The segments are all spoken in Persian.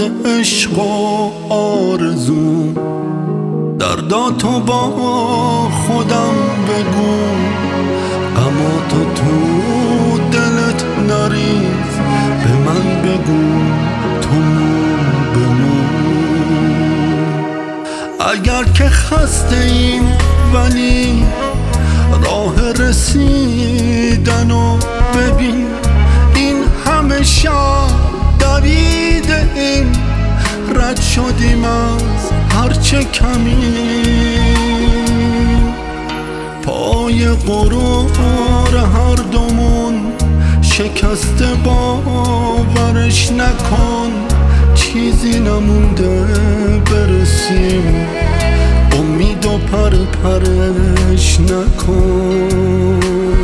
عشق و آرزو، درداتو با خودم بگو، غماتو تو دلت نریز، به من بگو تو بمون. اگر که خسته ایم ولی راه رسیدنو ببین، این همه شب دویده ایم، رد شدیم از هرچه کمی، پای غرور هر دومون شکسته، باورش نکن چیزی نمونده برسیم، امید و پرش نکن.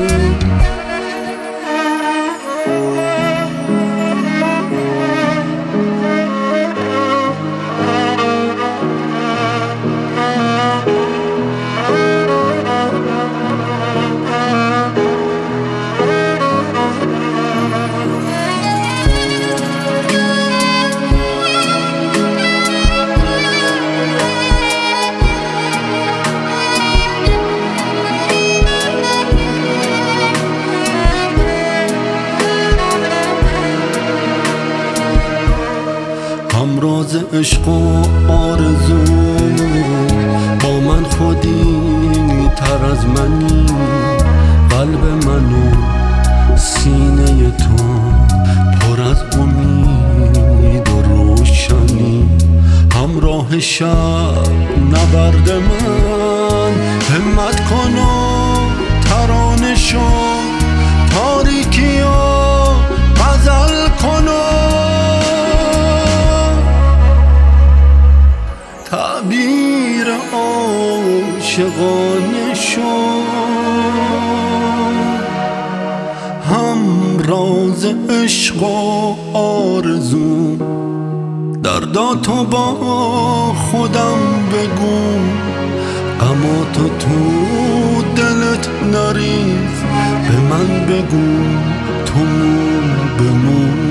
همراز عشق و آرزو، با من خودی تر از منی، قلب من و سینه تو پر از امید و روشنی، همراه شب نبرد من، همت کن و ترانه شو، تاریکی و غزل کن و تعبیر عاشقانه شو، همراز عشق و آرزو، درداتو با خودم بگو، غماتو تو دلت نریز، به من بگو تو بمون.